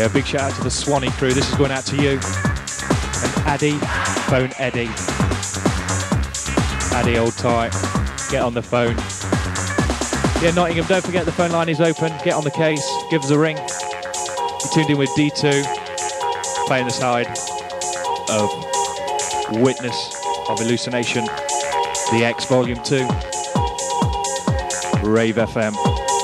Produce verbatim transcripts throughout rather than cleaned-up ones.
Yeah, big shout out to the Swanee crew. This is going out to you. And Addy, phone Eddie. Addy, hold tight. Get on the phone. Yeah, Nottingham, don't forget the phone line is open. Get on the case. Give us a ring. You're tuned in with D two. Playing the side of Witness of Hallucination. The X Volume two. Rave F M.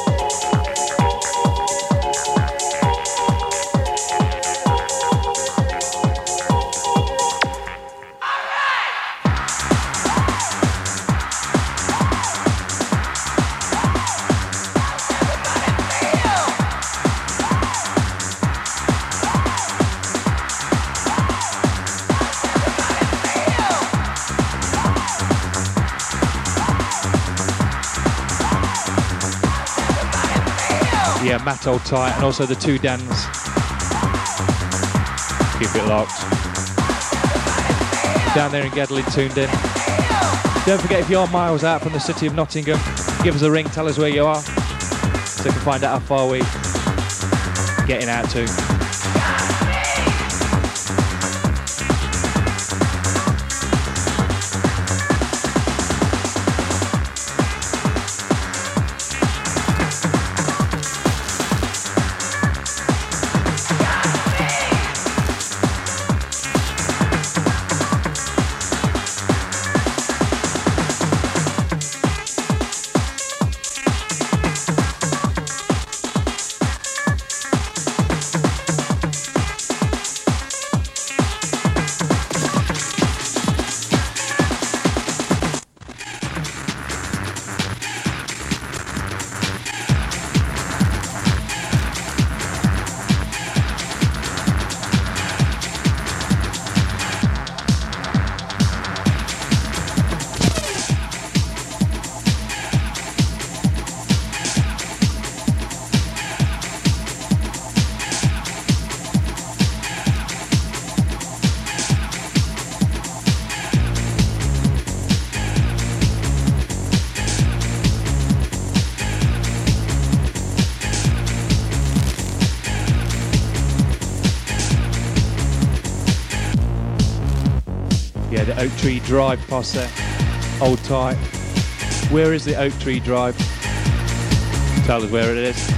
Yeah, Matt hold tight, and also the two Dans. Keep it locked. Down there in Gedley, tuned in. Don't forget, if you're miles out from the city of Nottingham, give us a ring, tell us where you are, so we can find out how far we're getting out to. Oak Tree Drive posse. Hold tight. Where is the Oak Tree Drive? Tell us where it is.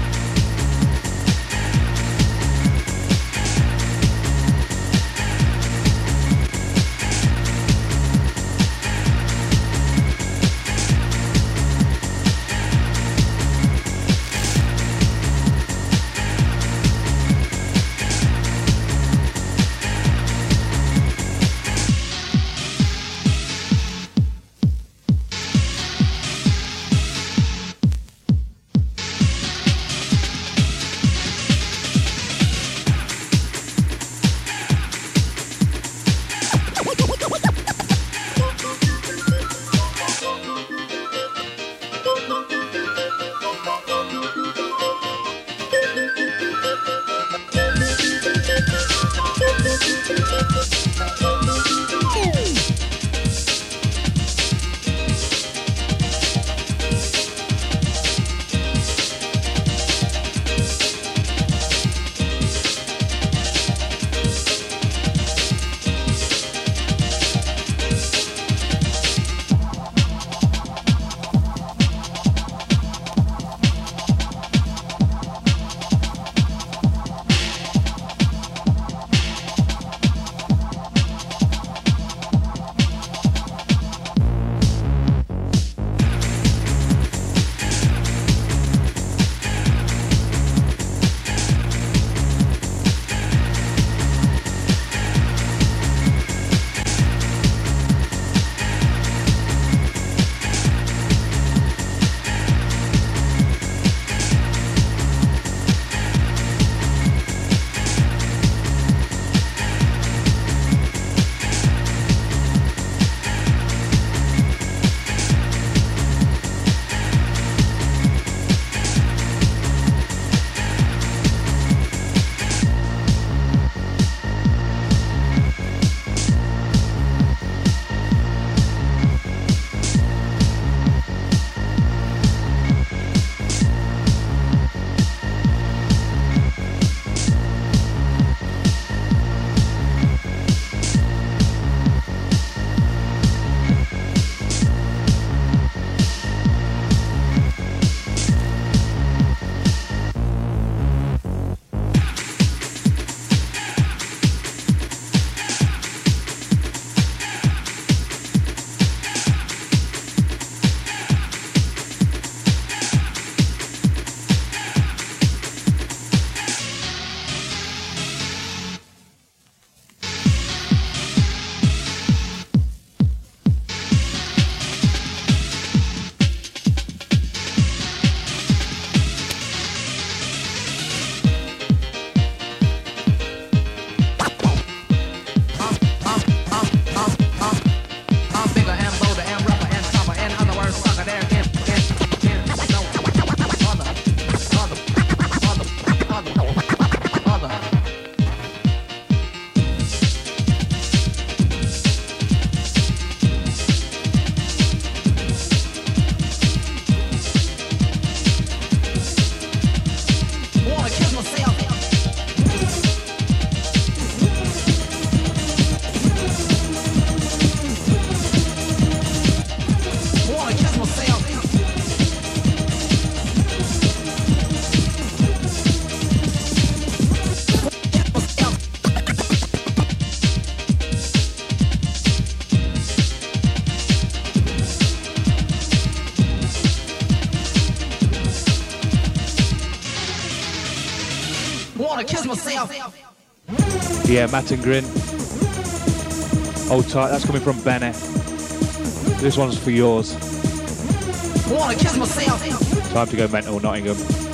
wanna kiss myself. Yeah, Matt and Grin. Hold tight, that's coming from Bennett. This one's for yours. I wanna kiss myself. Time to go mental, Nottingham.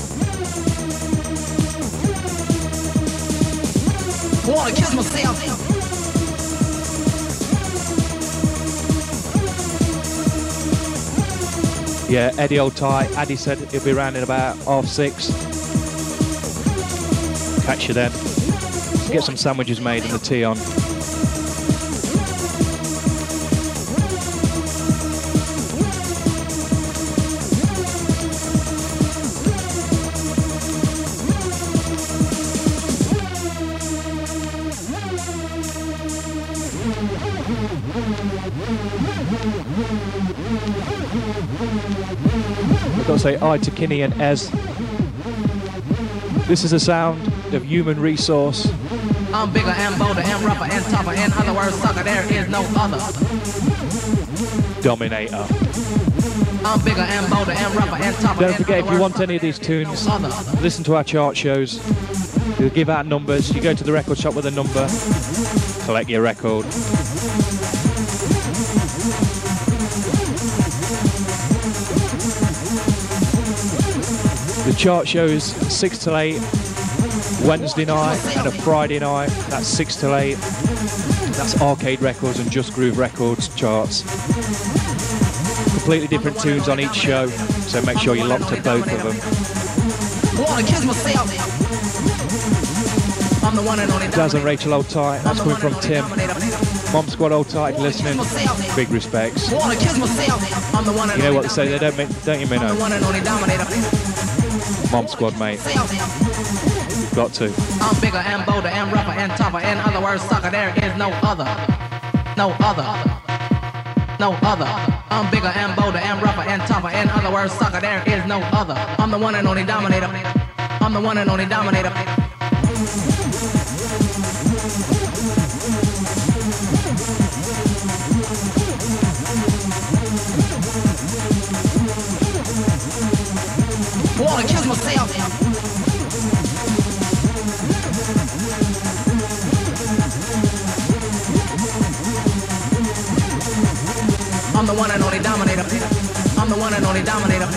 I wanna kiss myself. Yeah, Eddie hold tight. Addy said he'll be around in about half six. Catch you then. Let's get some sandwiches made and the tea on. I've got to say hi to Kinney and Ez. This is the sound of Human Resource. I'm bigger and bolder and rougher and tougher. In other words, sucker, there is no other. Dominator. I'm bigger and bolder and rougher and tougher. Don't forget, if you want any of these tunes, listen to our chart shows. We'll give out numbers. You go to the record shop with a number, collect your record. The chart shows six till eight, Wednesday night and a Friday night. That's six till eight. That's Arcade Records and Just Groove Records charts. Completely different tunes on each show, so make sure you're locked to both of them. Daz and Rachel hold tight. That's coming from Tim. Mom Squad hold tight, listening. Big respects. You know what they say, they don't, mean, don't you, Minnow? Mom Squad, mate. Got to. I'm bigger and bolder and rougher and tougher. In other words, sucker, there is no other. No other. No other. I'm bigger and bolder and rougher and tougher. In other words, sucker, there is no other. I'm the one and only dominator. I'm the one and only dominator. I wanna kiss myself. I'm the one and only dominator. I'm the one and only dominator.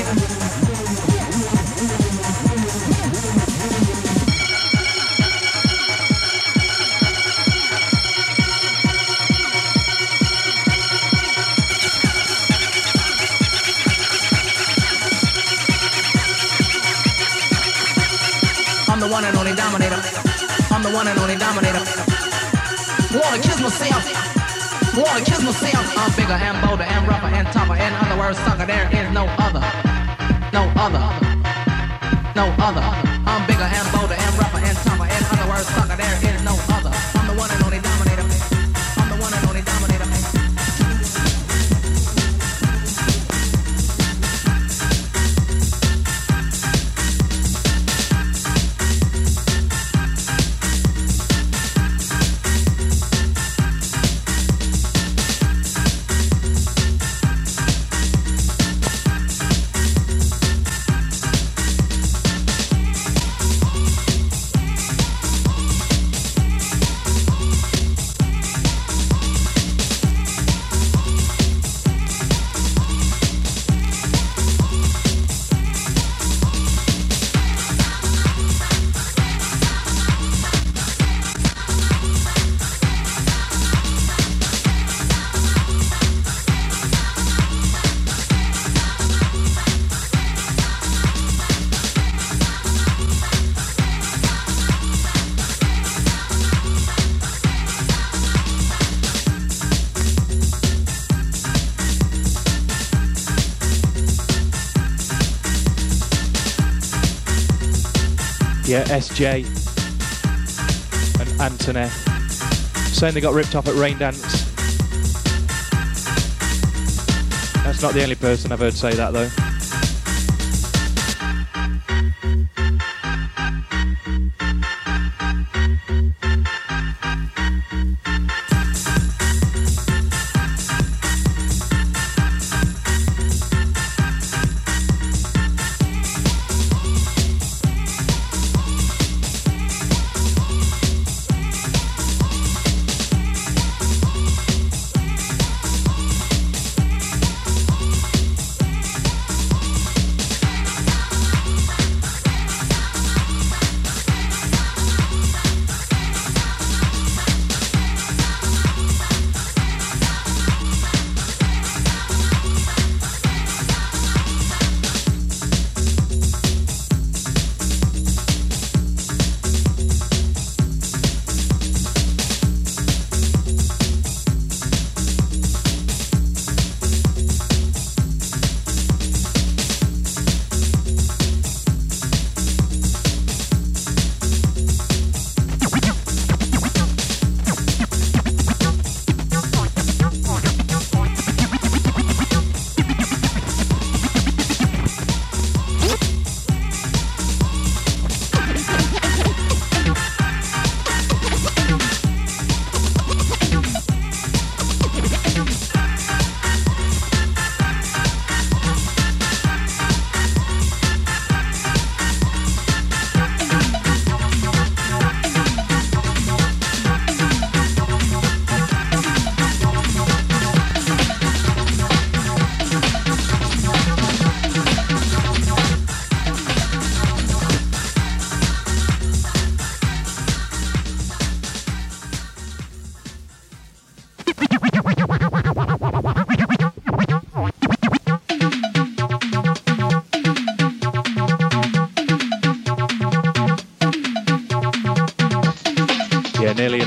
I'm the one and only dominator. I'm the one and only dominator. Wanna kiss myself. Wanna kiss myself. I'm bigger and bolder and rougher and tougher. In other words, sucker, there is no other. No other. No other. I'm bigger and bolder and rougher and tougher. In other words, sucker, there is no other. I'm the one and only dominator. I'm the one and only dominator. Yeah, S J and Anthony saying they got ripped off at Rain Dance. That's not the only person I've heard say that though.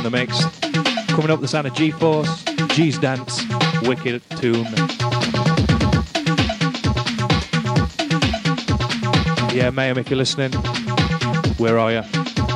in the mix. Coming up, the sound of G-Force, G's Dance, Wicked Tune. Yeah, Mayhem, if you're listening, where are you?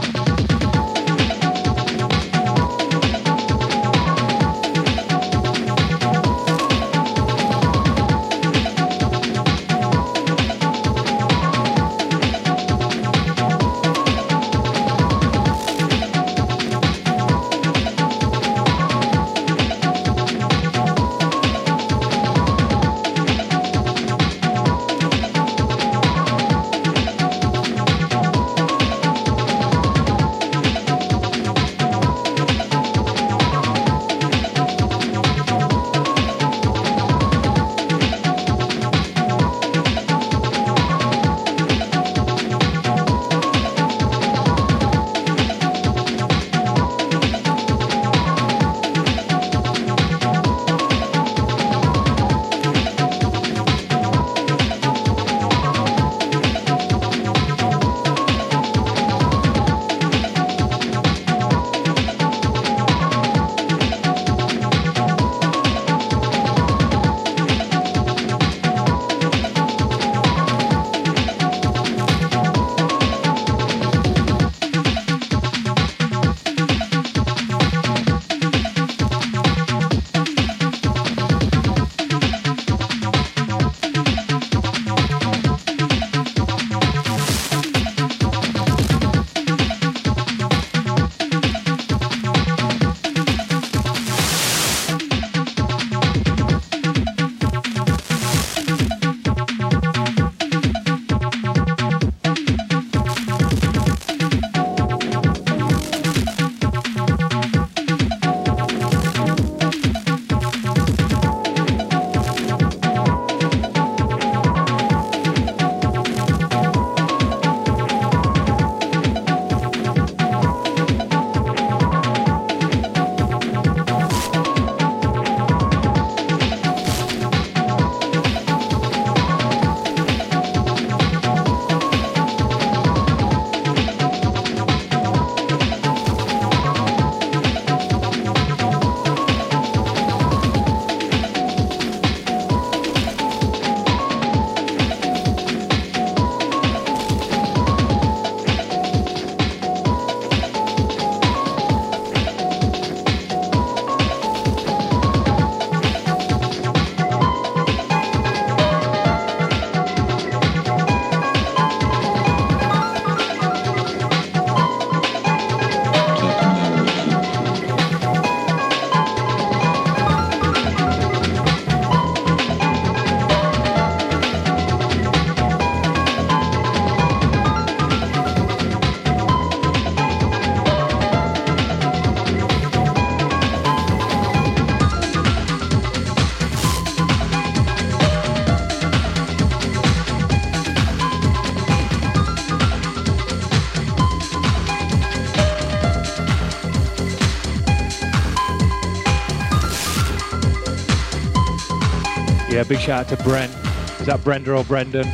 Yeah, big shout out to Bren. Is that Brenda or Brendan?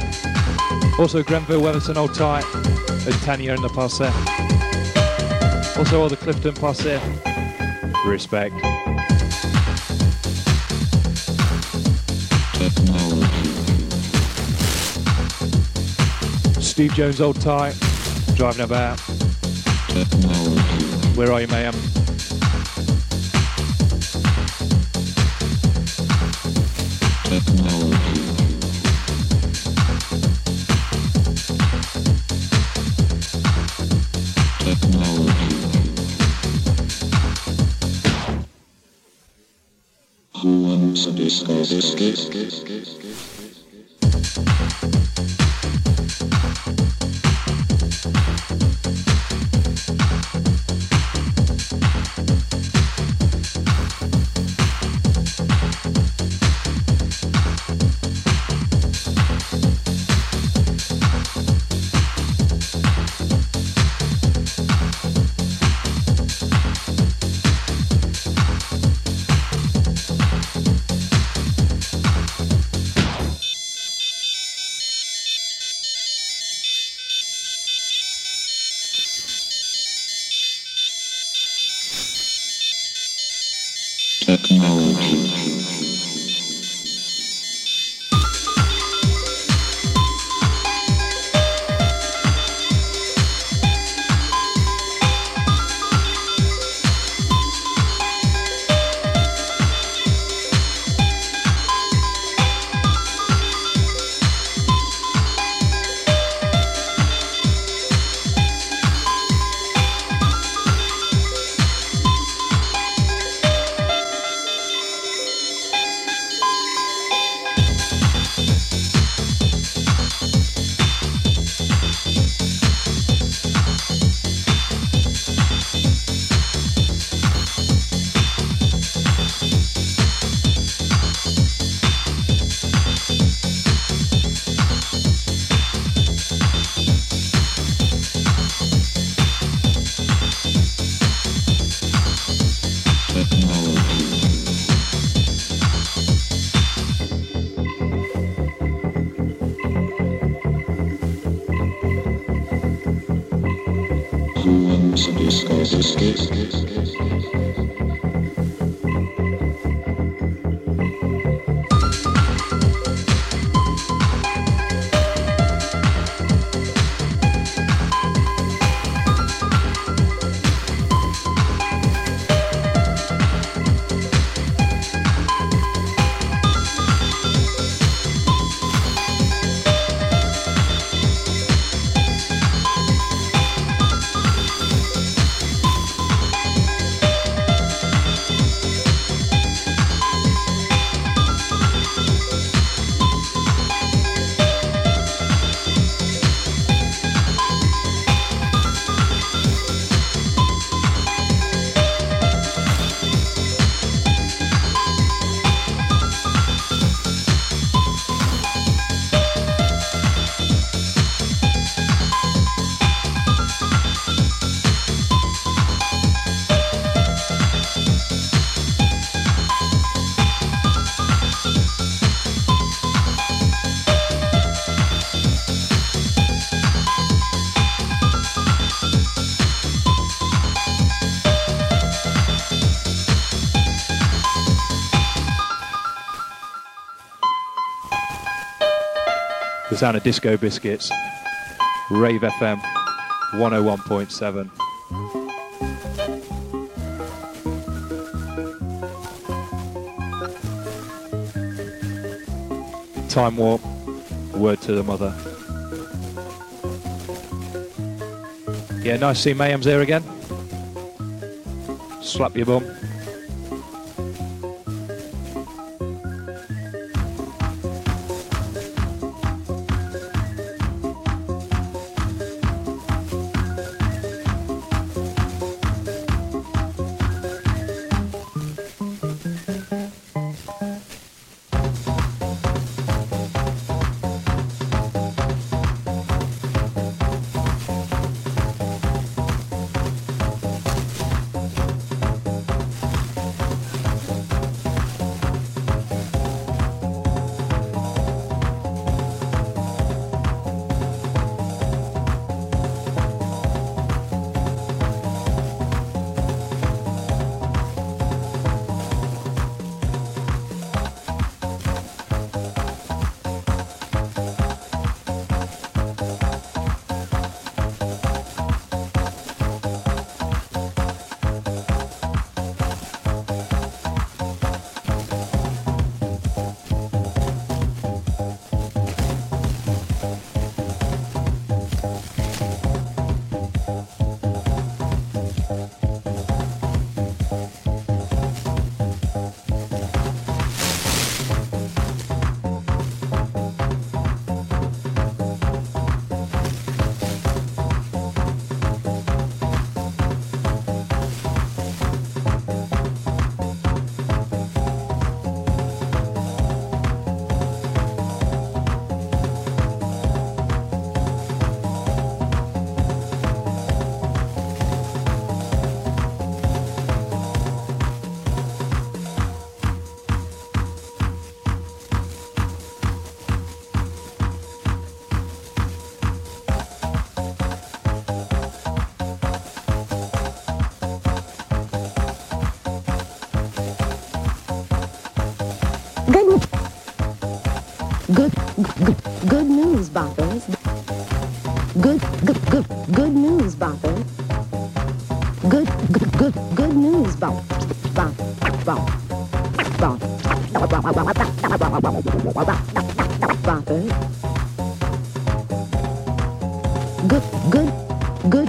Also Grenville, Weatherton, Old Tight, and Tanya and the posse. Also all the Clifton posse. Respect. Steve Jones, Old Tight, driving about. Where are you, Mayhem? Who wants a disco biscuit? Disco Biscuit. The sound of Disco Biscuits, Rave F M one oh one point seven. Time Warp, Word to the Mother. Yeah, nice to see Mayhem's here again. Slap your bum. Good, good, good news, boppers. Good, good, good, good news, boppers. Good, good, good, good news, bop, bop, bop, bop, boppers. Good, good, good.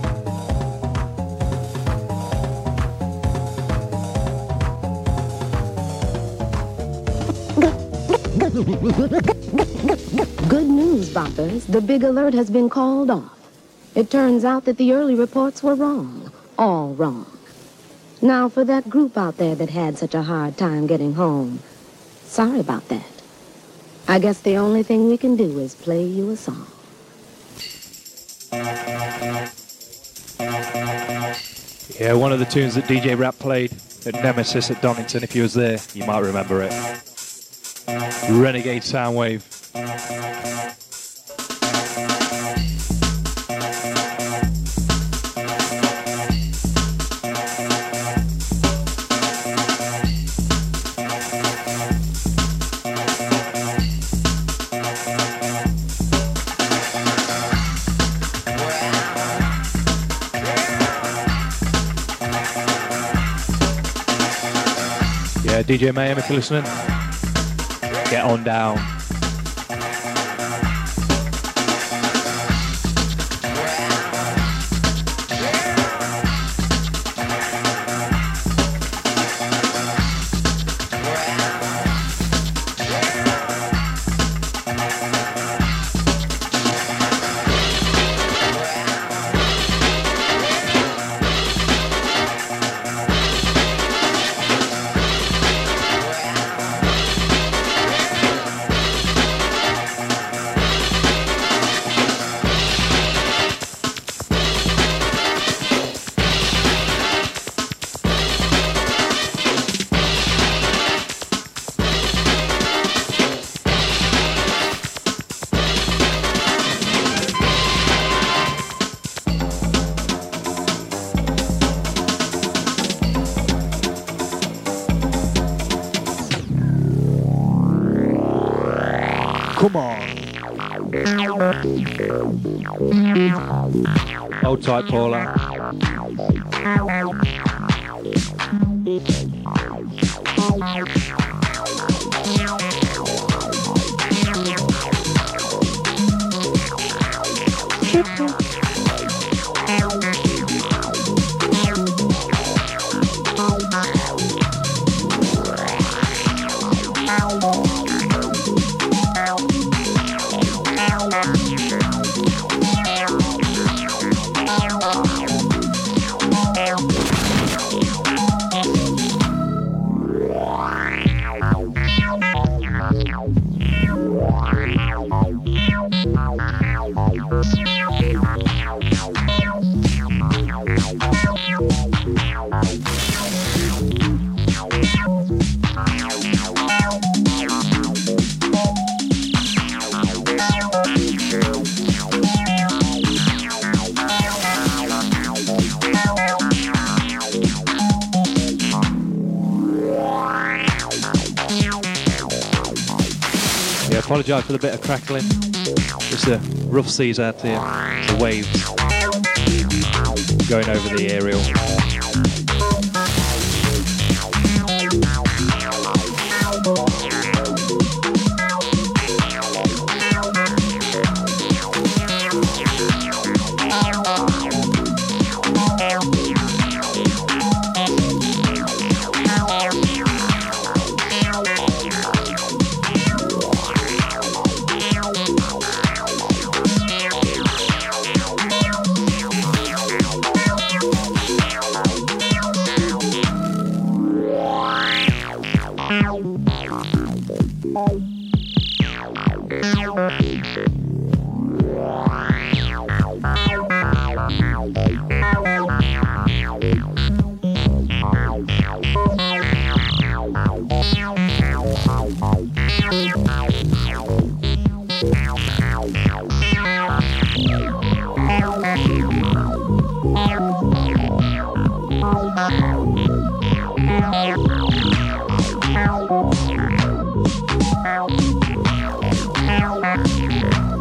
Good news, boppers. The big alert has been called off. It turns out that the early reports were wrong. All wrong. Now, for that group out there that had such a hard time getting home, sorry about that. I guess the only thing we can do is play you a song. Yeah, one of the tunes that D J Rap played at Nemesis at Donington, if you was there, you might remember it. Renegade Soundwave. Yeah, D J Mayhem, if you're listening, get on down. Come on. Hold tight, Paula. Apologise for the bit of crackling. It's the rough seas out there, the waves going over the aerial. Ow.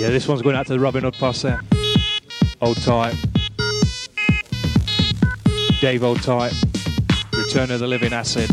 Yeah, this one's going out to the Robin Hood posse. Old Type. Dave Old Type. Return of the Living Acid.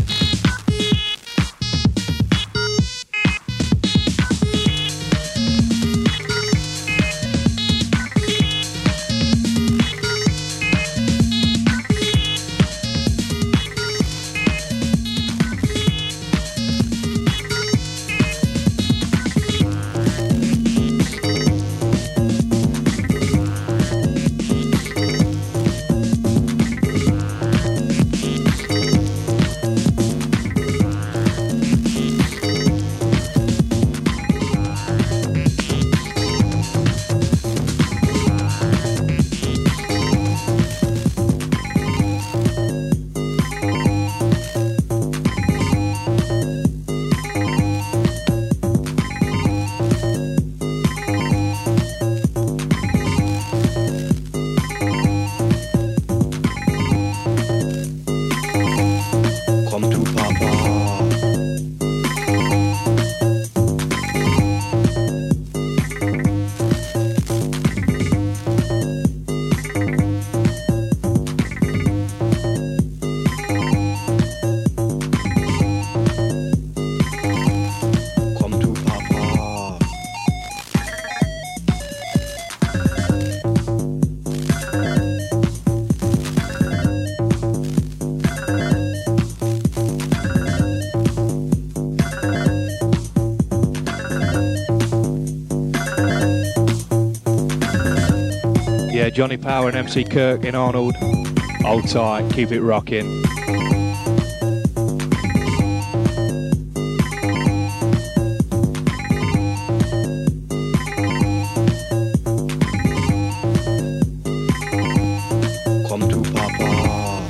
Johnny Power and M C Kirk in Arnold. Hold tight, keep it rocking. Come to Papa.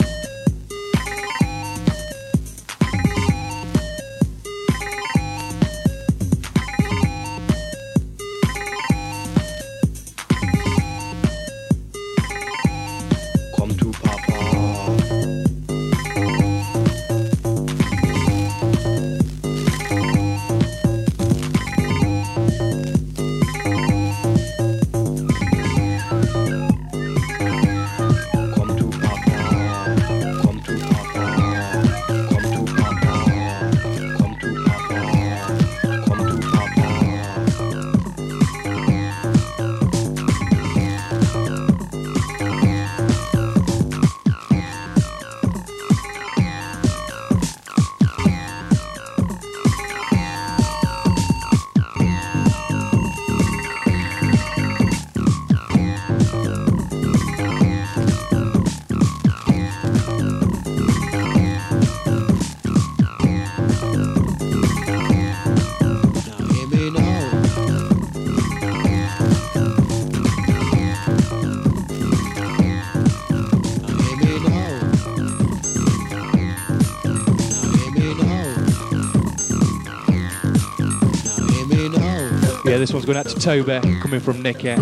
This one's going out to Toby, coming from Nicky.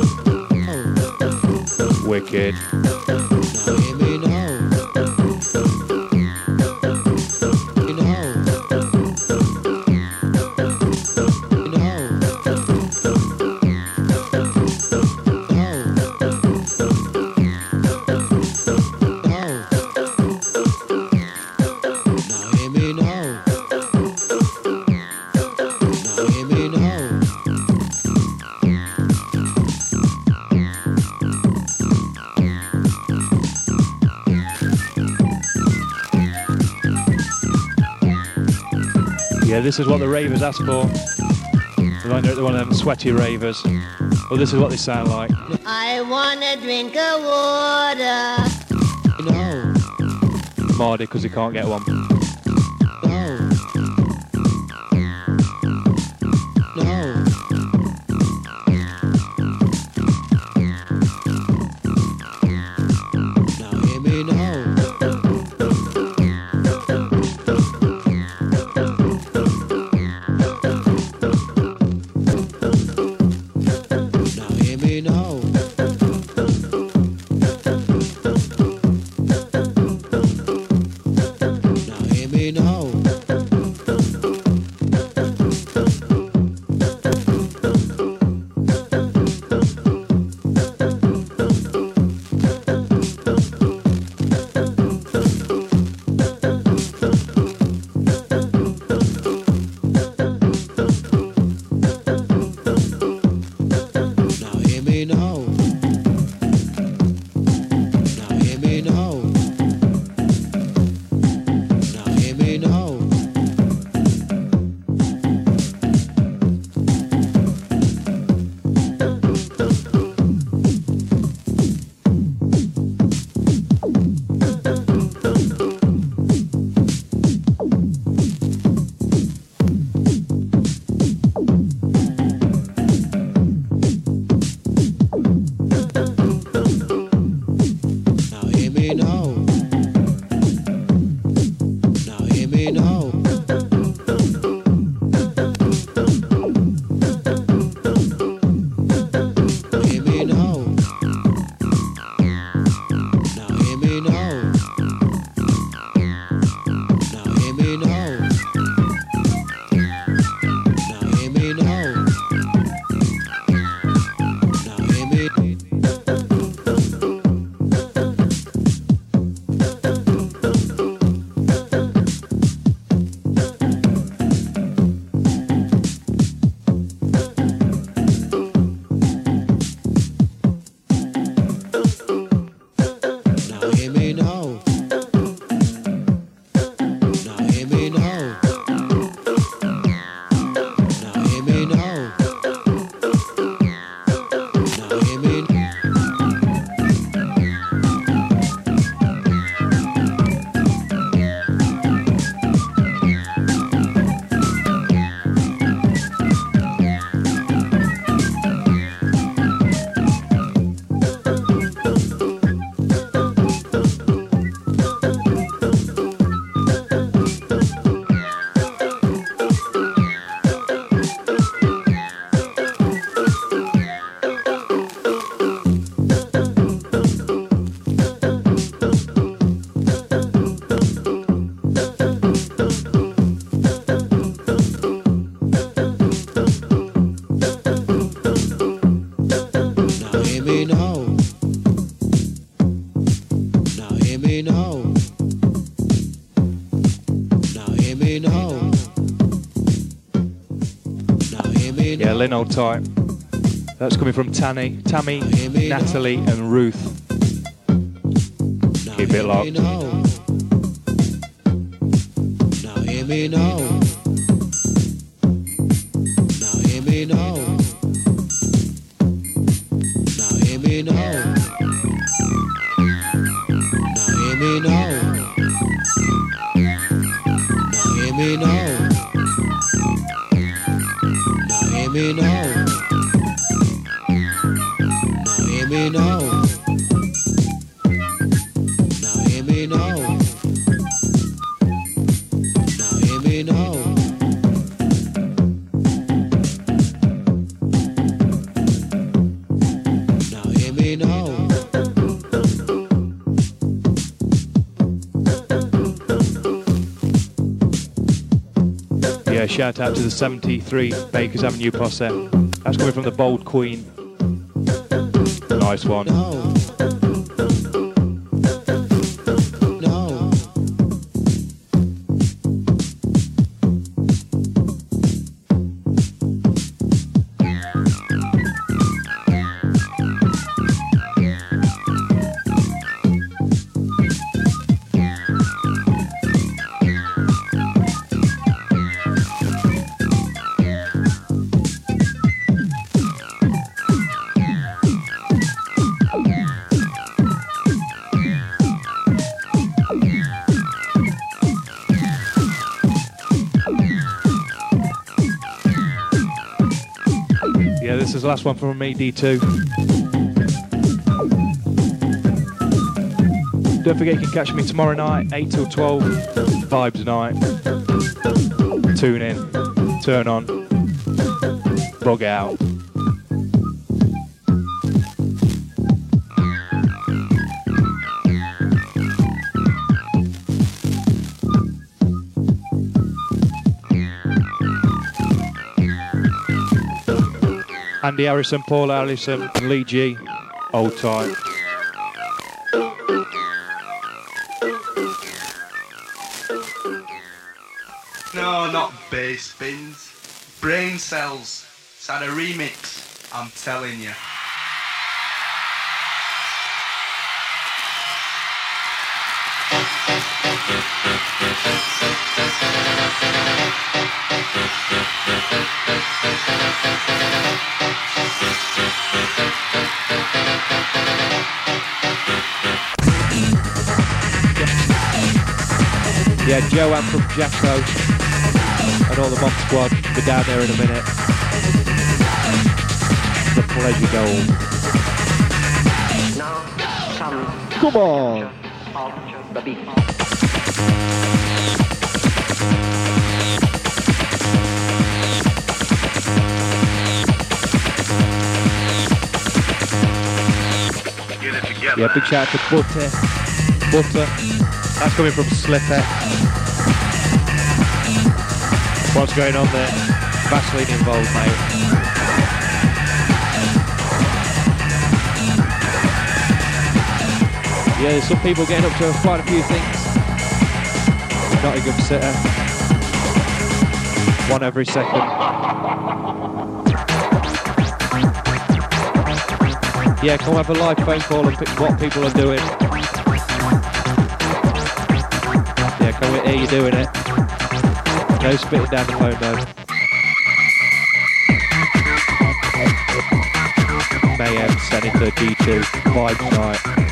Wicked. Yeah, this is what the ravers asked for. They're one of them sweaty ravers. Well, this is what they sound like. I want a drink of water. No. Mardy, because he can't get one. Yeah, Lynn Old Tight. That's coming from Tanny, Tammy, Natalie and Ruth. Keep it locked. Now hear me now. Now hear me now. Now hear me now. Now hear me now. Now hear me now. Now hear me now. Now hear me now. Now hear me now. Now hear me now. Now hear me now. Yeah, shout out to the seventy-three Bakers Avenue posse. That's coming from the Bold Queen. Nice one. No. No. Yeah, this is the last one from me, D two. Don't forget you can catch me tomorrow night, eight till twelve, Vibes Night. Tune in, turn on, bug out. Andy Harrison, Paul Harrison, and Lee G. Old Tight. No, not bass bins. Brain cells. It's had a remix, I'm telling you. Yeah, Joanne from Jacko and all the Mob Squad. Be down there in a minute. The pleasure goal. Now comes Come on! of the beat. Yeah, big shout out to Butter. Butter. That's coming from Slipper. What's going on there? Vaseline involved, mate. Yeah, there's some people getting up to quite a few things. Nottingham City. One every second. Yeah, come have a live phone call and pick what people are doing. Yeah, can we hear you doing it? No spitting down the phone though. Mayhem, Senator, D two, Vibes Night.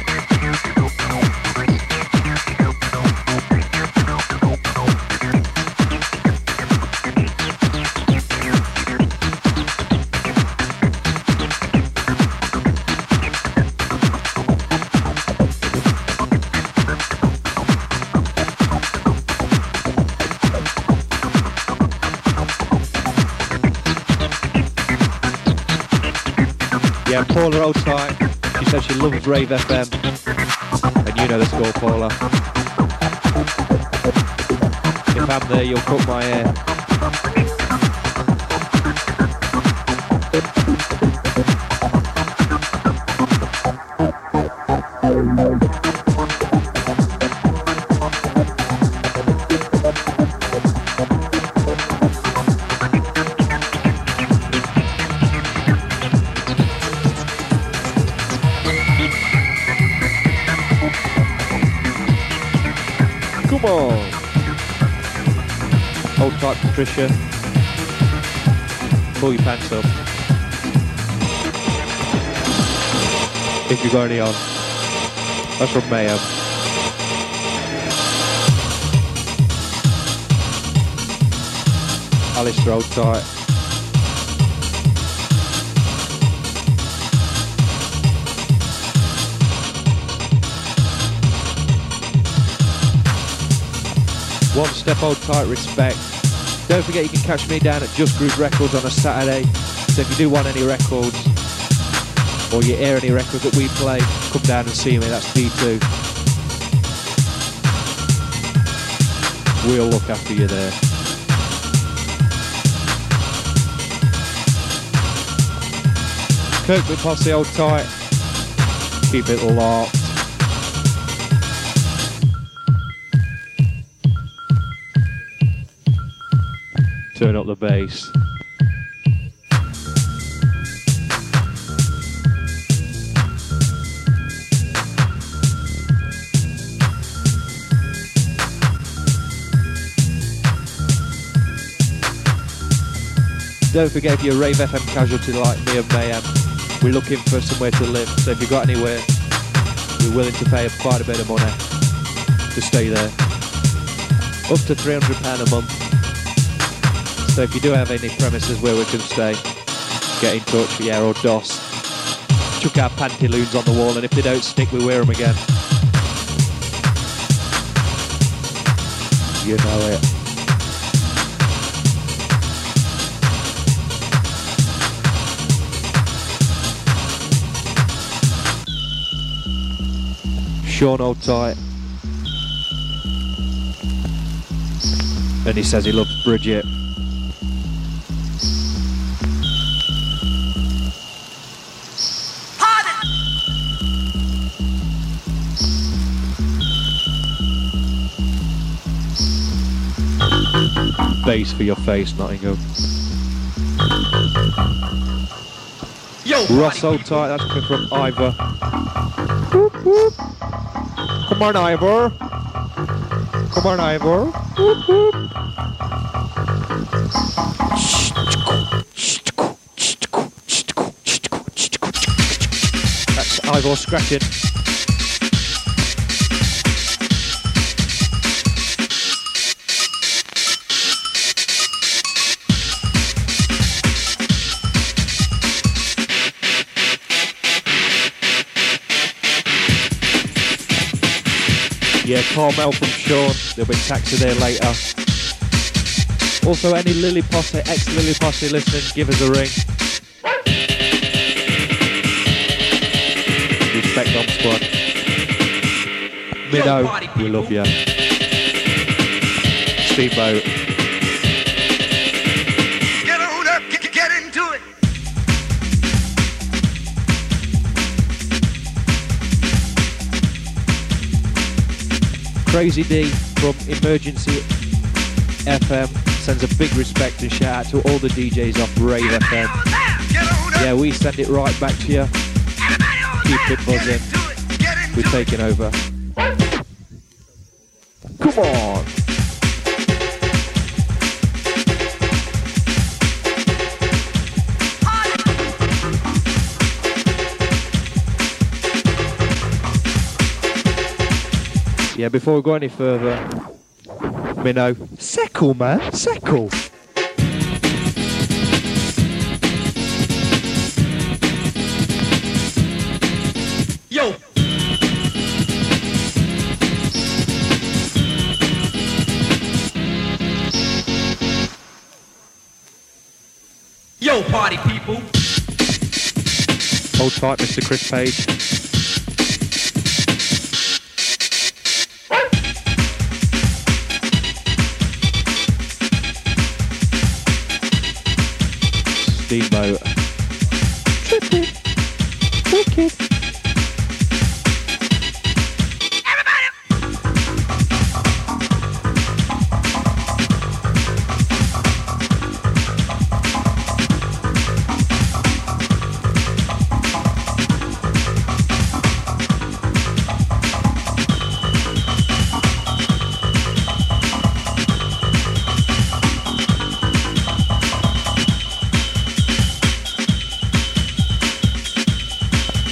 Yeah, Paula Old Tight. She said she loves Rave F M. And you know the score, Paula. If I'm there, you'll cut my hair. on! Hold tight, Patricia. Pull your pants up. If you've got any on. That's from Mayhem. Alistair, hold tight. One step, hold tight, respect. Don't forget you can catch me down at Just Groove Records on a Saturday. So if you do want any records, or you hear any records that we play, come down and see me, that's D two. We'll look after you there. Kirkwood Posse, hold tight. Keep it locked. Turn up the bass. Don't forget, if you're a Rave F M casualty like me and Mayhem, we're looking for somewhere to live. So if you've got anywhere, we're willing to pay quite a bit of money to stay there. Up to three hundred pounds a month. So if you do have any premises where we can stay, get in touch, yeah, or DOS. Chuck our pantaloons on the wall, and if they don't stick, we wear them again. You know it. Sean, hold tight. And he says he loves Bridget. Bass for your face, Nottingham. Yo, Ross, hold tight. That's coming from Ivor. Whoop, whoop. Come on, Ivor. Come on, Ivor. Whoop, whoop. That's Ivor scratching. Yeah, Carmel from Sean. There'll be taxi there later. Also, any Lily Posse, ex-Lily Posse listening, give us a ring. Respect Dom Squad. Minnow, we love you. Steamboat. Get on up, get, get into it. Crazy D from Emergency F M sends a big respect and shout out to all the D Js off Rave F M. Yeah, we send it right back to you. Keep it buzzing. We're taking over. Come on. Yeah, before we go any further, Minnow, Seckle, man, Seckle. Yo. Yo, party people. Hold tight, Mister Chris Page. Steamboat. Tripping. Wicked.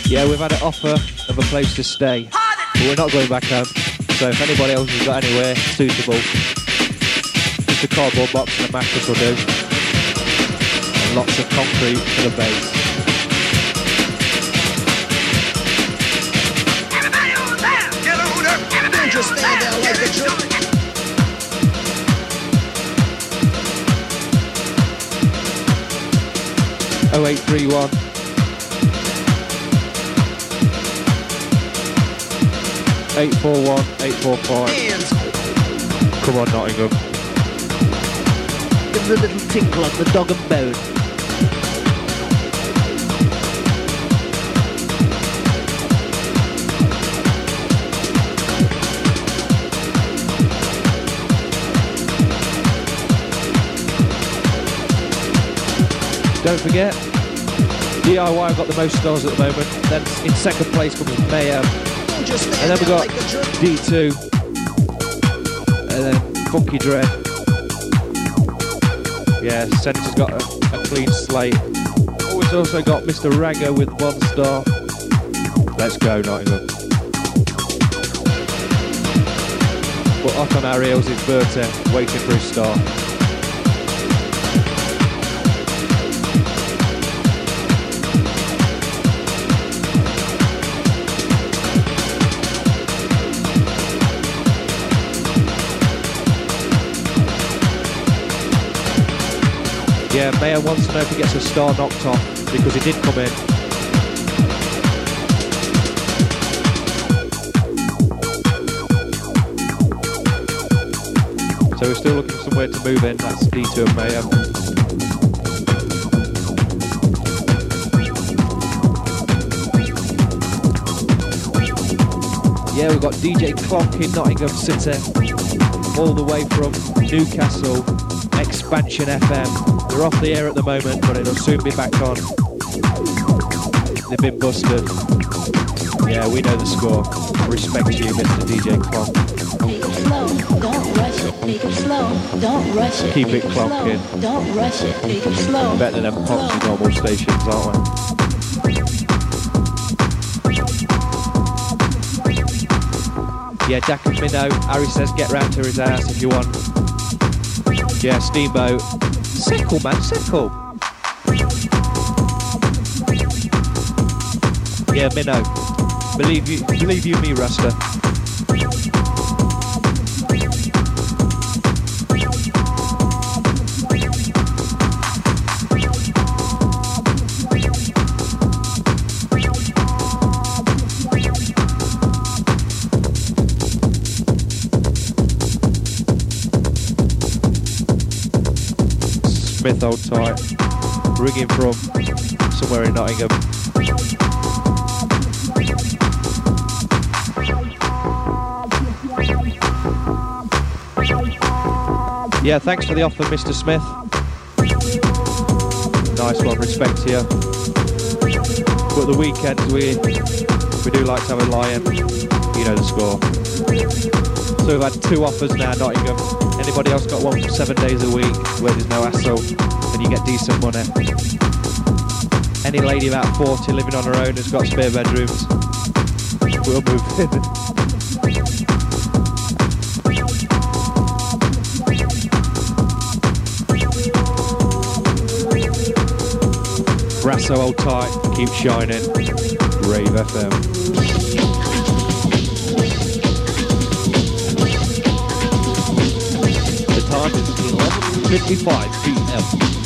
Yeah, we've had an offer of a place to stay, but we're not going back home. So if anybody else has got anywhere suitable, just a cardboard box and a mattress will do. And lots of concrete for the base. Don't just stand there like a jerk. oh eight three one eight four one eight four five. Come on, Nottingham. Give us a little tinkle on the dog and bone. Don't forget, D I Y have got the most stars at the moment. Then in second place comes Mayhem. And then we've got D two. And then Funky Dread. Yeah, Centre's got a, a clean slate. Oh, we've also got Mister Ragger with one star. Let's go, Nottingham. But up on our heels is Berta, waiting for his star. Yeah, Mayor wants to know if he gets a star knocked off because he did come in. So we're still looking for somewhere to move in. That's D two and Mayor. Yeah, we've got D J Clonk in Nottingham City, all the way from Newcastle, Expansion F M. They're off the air at the moment, but it'll soon be back on. They've been busted. Yeah, we know the score. Respect you, Mister D J Clonk. Take it slow, don't rush it. Take it slow, don't rush it. Keep it clonking. Don't rush it. Take it slow. Better than Popsy normal stations, aren't we? Yeah, Dak and Minnow. Harry says get round to his house if you want. Yeah, Steamboat. Sickle, man, sickle. Yeah, Minnow. Believe you, believe you me, Rasta. Smith old tight, ringing from somewhere in Nottingham. Yeah, thanks for the offer, Mister Smith. Nice one, respect to you. But the weekends we we do like to have a lion. You know the score. So we've had two offers now, Nottingham. Anybody else got one for seven days a week where there's no hassle and you get decent money? Any lady about forty living on her own has got spare bedrooms, we'll move in. Brasso hold tight, keep shining. Rave F M. Time is eleven fifty-five p m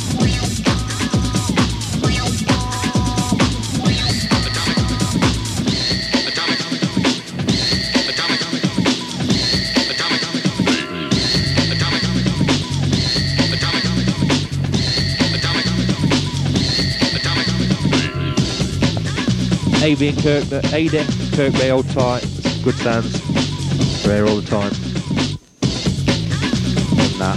A B and Kirk, A D, Kirk Bay old tight, good sounds, rare all the time. That.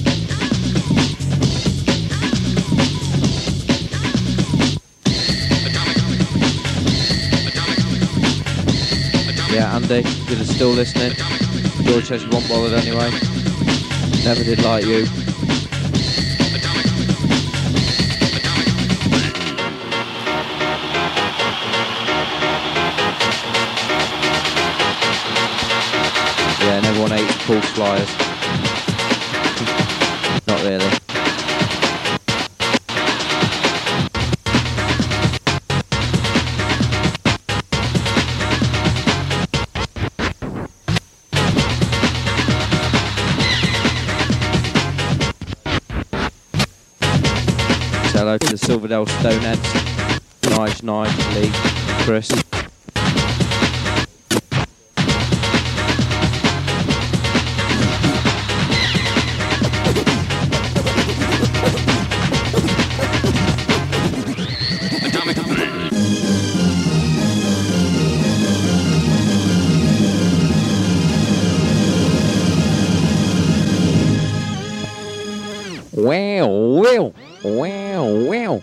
Yeah, Andy, you're still listening. George says you won't bothered anyway. Never did like you. flyers. Not really. Hello to the Silverdale Stoneheads, Nige, Nige, Lee, Chris. Wow, wow. Wow, wow.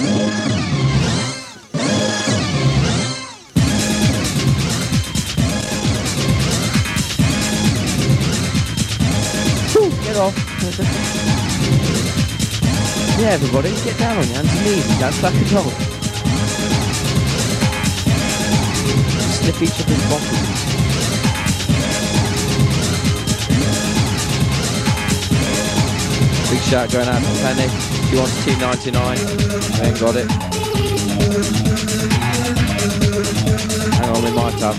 Get off. Yeah, everybody, get down on your hands and knees and dance like a dog. Slip each other's bottoms. Big shout going out to Penny. She wants two ninety-nine. I ain't got it. Hang on with my tab.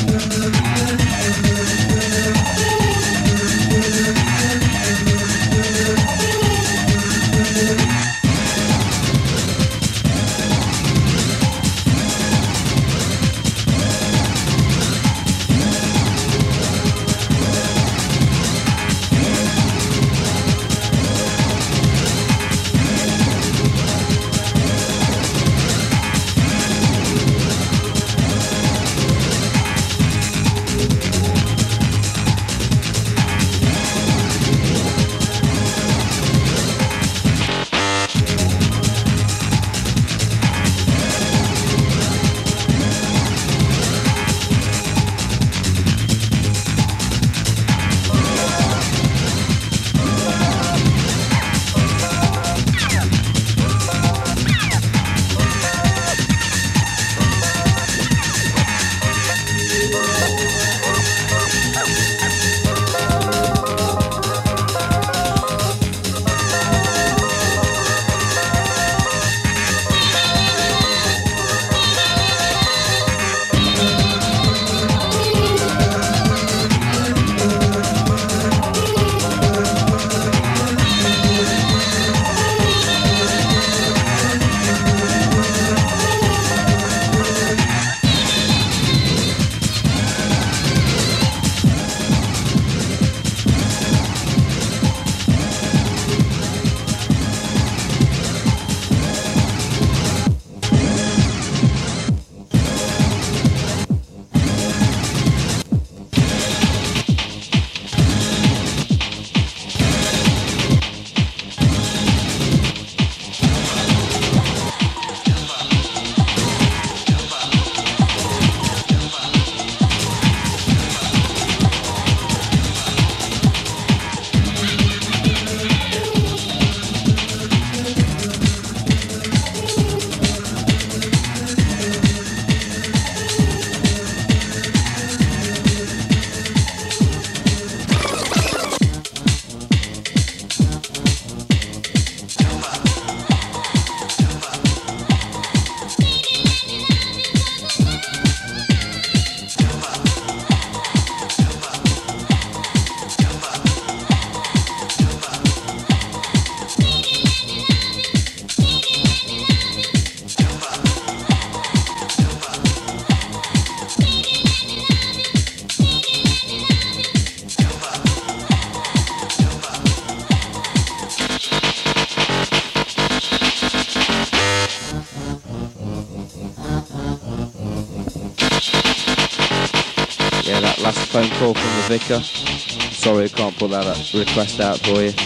phone call from the vicar. Sorry I can't put that request out for you.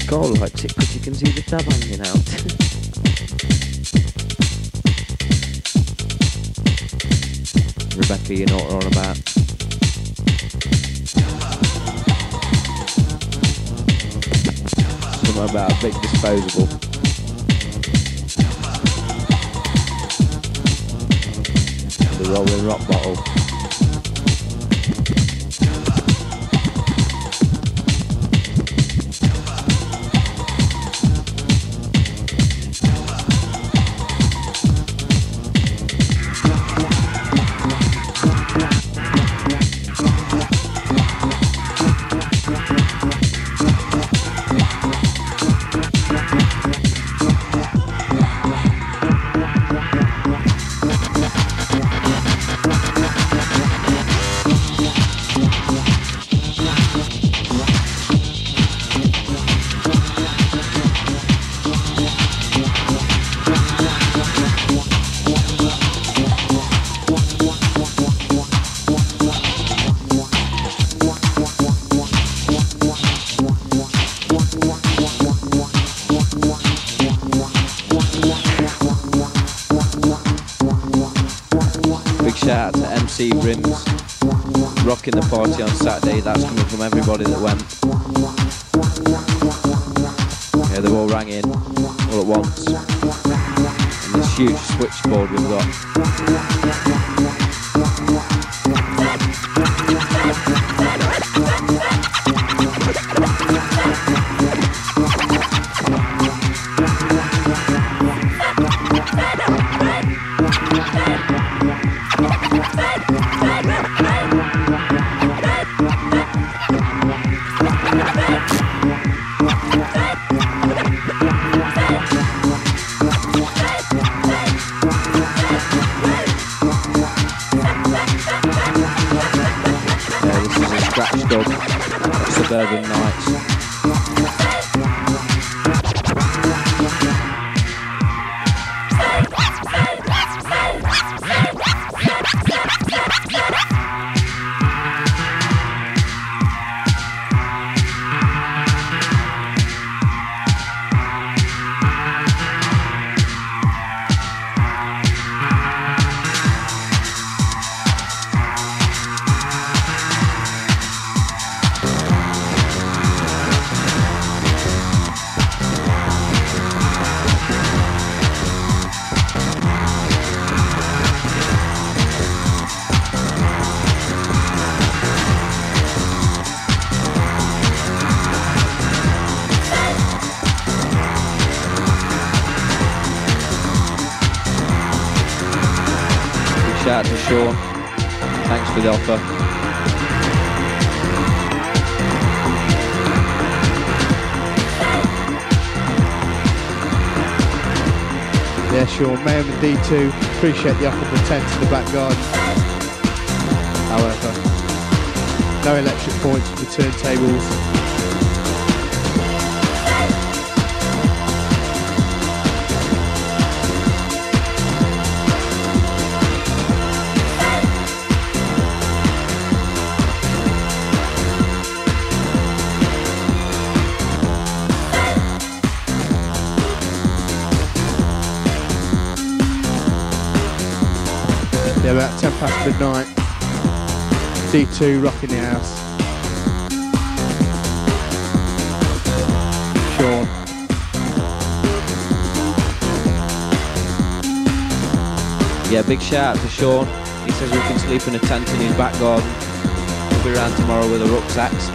Skull likes it because you can see the tab hanging out. Rebecca, you know what we're on about. Something about a big disposable. The rolling rock bottle. Shout out to M C Rims, rocking the party on Saturday. That's coming from everybody that went. Yeah, they've all rang in all at once. And this huge switchboard we've got. Suburban Nights. Shout out to Sean, thanks for the offer. Yeah, Sean, Mayhem and D two, appreciate the offer of the tent in the back garden. However, no electric points for the turntables. Yeah, about ten past midnight. D two rocking the house. Sean. Yeah, big shout out to Sean. He says we can sleep in a tent in his back garden. We'll be around tomorrow with a rucksacks.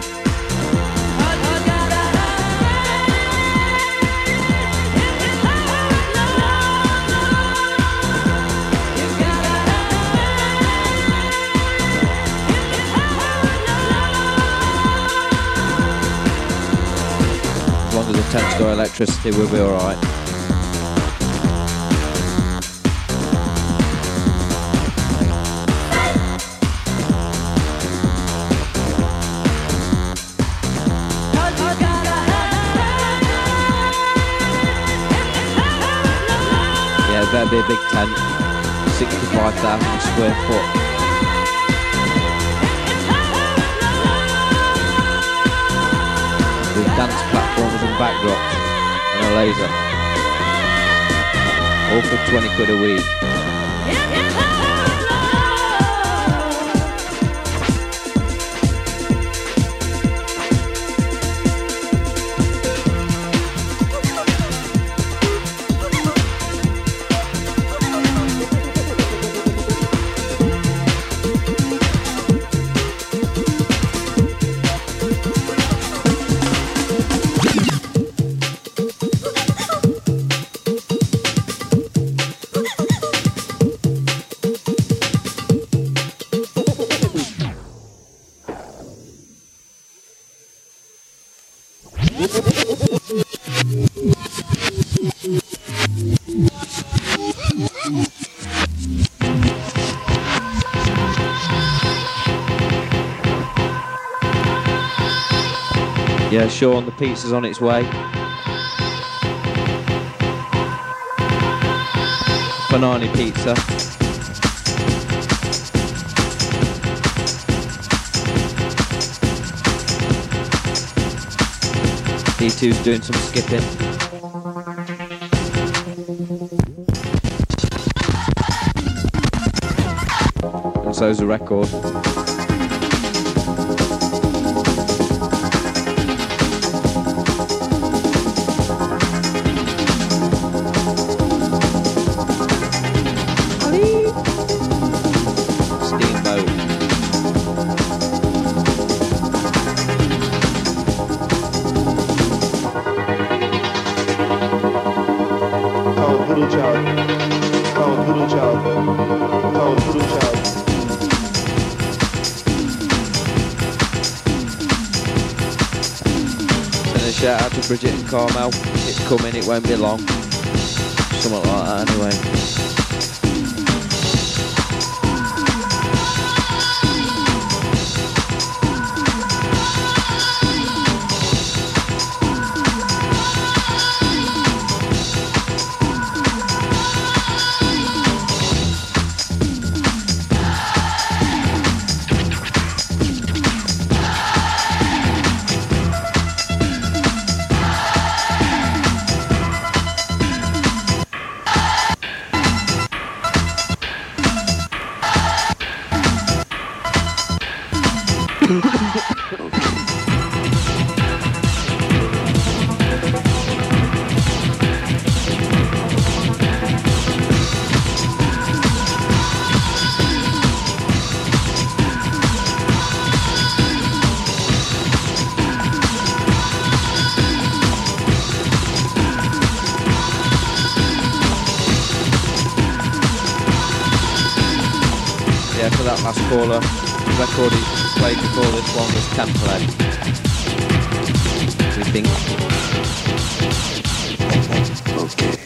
As long as the tent's got electricity, we'll be alright. Yeah, it better be a big tent, sixty-five thousand square foot. With dance platforms and backdrops and a laser. All for twenty quid a week. Yeah, Sean, the pizza's on its way. Banana pizza. D two's doing some skipping. And so's the record. Shout out to Bridget and Carmel. It's coming, it won't be long. Something like that anyway. Last caller, the record he played before this one was Template. We think. Okay.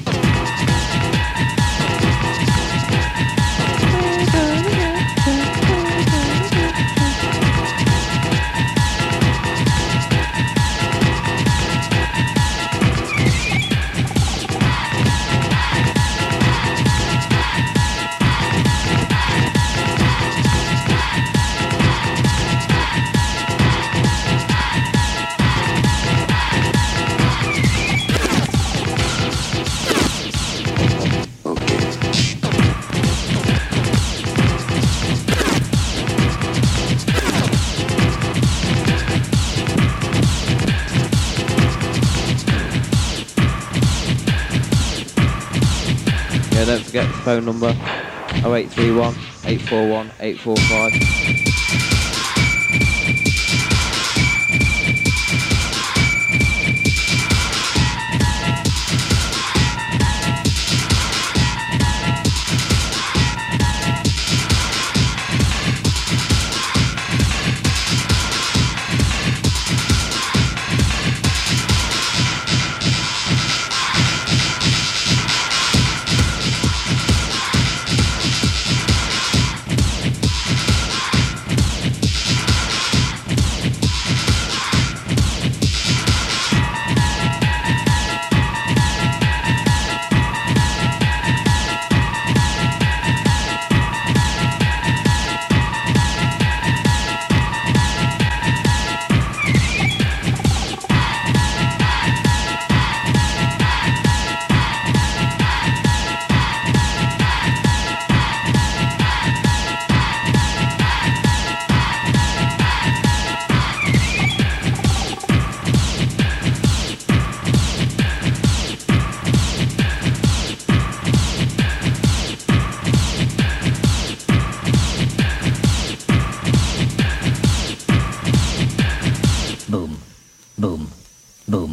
Don't forget the phone number oh eight three one, eight four one, eight four five. boom, boom.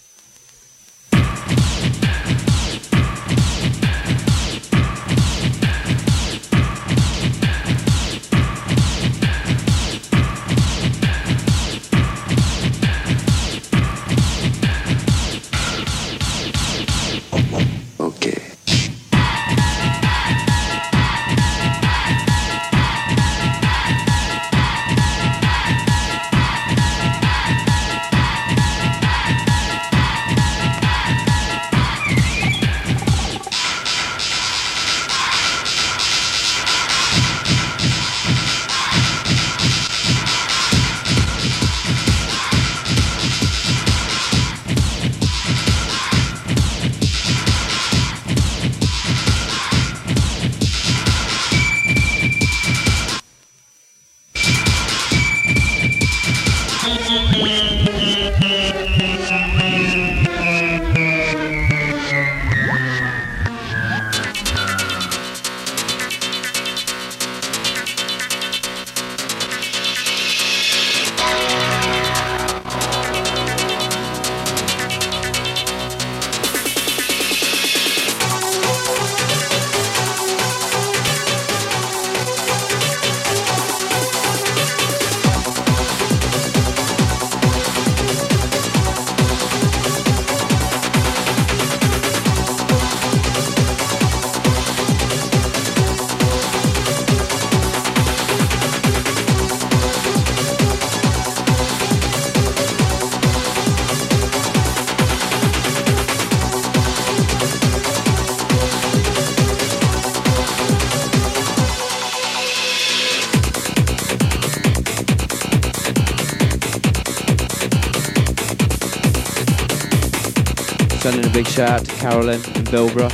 Sending a big shout out to Carolyn and Bilborough,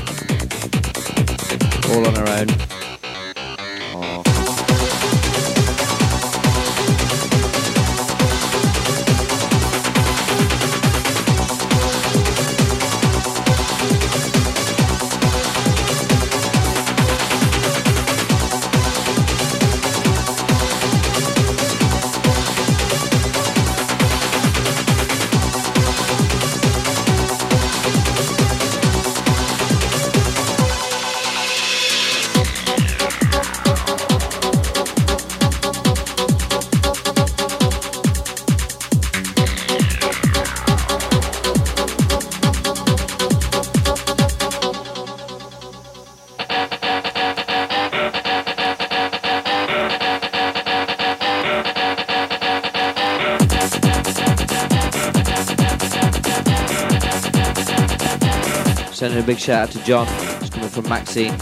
all on her own. Aww. Sending a big shout out to John, it's coming from Maxine.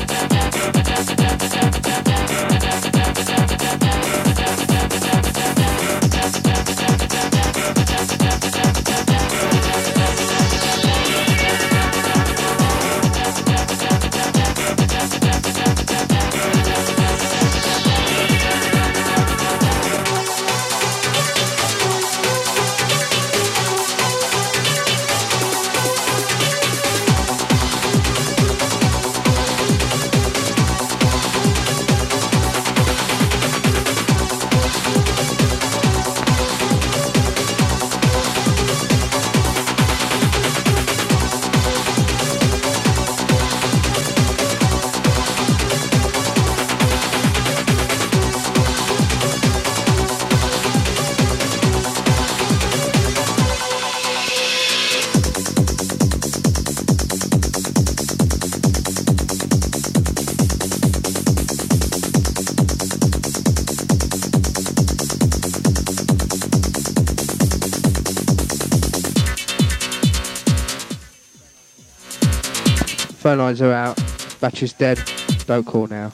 Phone lines are out. Battery's dead. Don't call now.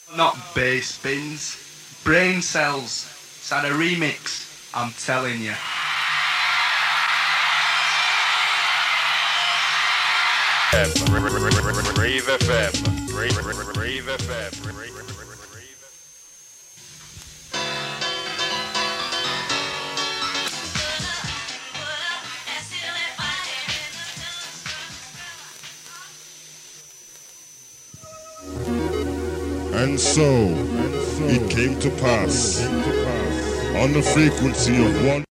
Not bass bins, brain cells. It's had a remix, I'm telling you. Rave F M. Rave F M. And so, it came to pass on the frequency of one.